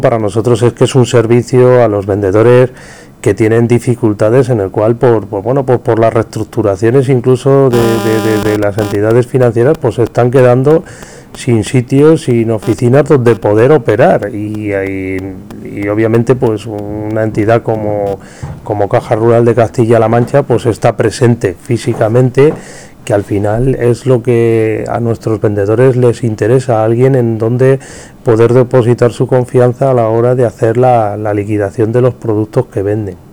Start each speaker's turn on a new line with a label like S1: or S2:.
S1: Para nosotros es que es un servicio a los vendedores que tienen dificultades, en el cual por las reestructuraciones incluso de las entidades financieras, pues se están quedando sin sitios, sin oficinas donde poder operar, y obviamente pues una entidad como Caja Rural de Castilla-La Mancha pues está presente físicamente, que al final es lo que a nuestros vendedores les interesa, alguien en donde poder depositar su confianza a la hora de hacer la liquidación de los productos que venden.